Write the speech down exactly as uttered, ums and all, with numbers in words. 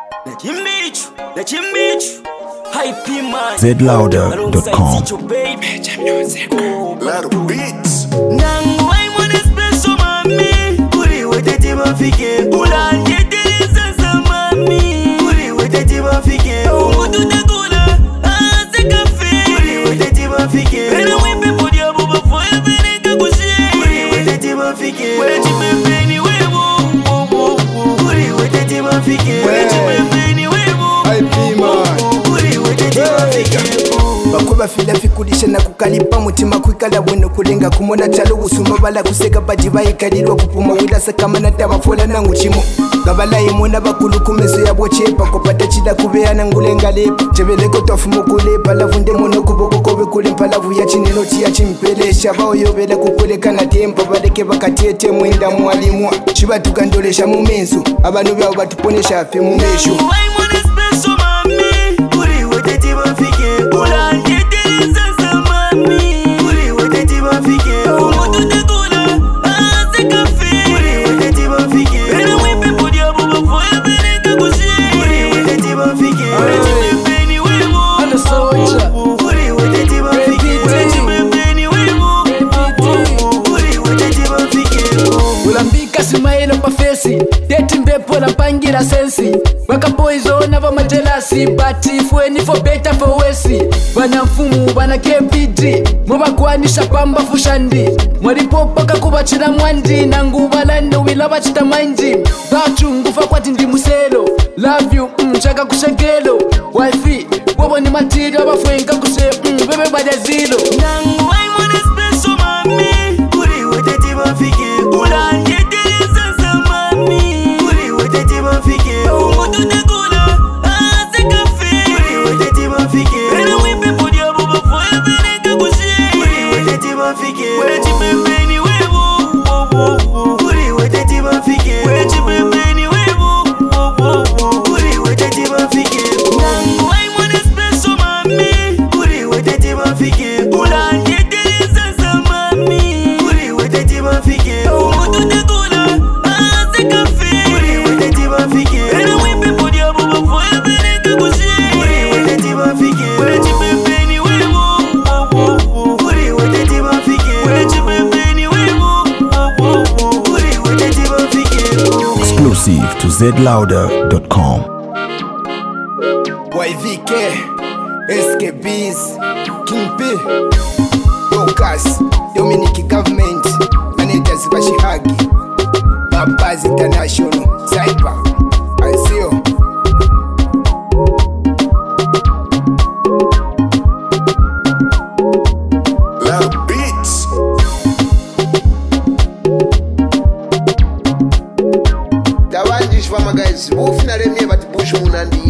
zed louder dot com. Bakuba fila fikudisha na kukalipa mutima kwikala bwino kulenga kumona chalo usuma bala kuseka baji bayikalirwa kupuma wilasa kama natabafola nangu chimo gabala imona bakulu kumeso ya bochepa kopata chida kubeana ngulenga lepa chebeleko tofumo kulepa lavunde mono kuboko kobe kulempa lavu ya chinelo tia chimpelesha bao yobela kukuleka na tempa baleke bakatiete mwenda mwalimwa chibatuka ndolesha mumenso abantu byabo batuponesha afe mumesho Simailo pa fesi, deti mbepo la pangira sensi. Waka poizo na vama jelasi, but if we need for better for wesi. Wana mfumu, wana K P D, mwa kuanisha pamba fushandi. Mwalipo paka kubachira mwandi, nangu balando wilaba chita mandi. Batu ngufa kwa tindi muselo, love you, mchaka kushagelo. Wifi, wabo ni matiri, waba fwenka kuse, bebe bada zilo. Nangu I want a special mami, kuri wete tiba fike, ulanje. Exclusive to zed louder dot com. Y V K, S K Bs, King P, Lucas, Dominic Government, Managers Bashihagi, Babaz International, Cyber, Azio. Love Beats. Guys, who finally me but push munandi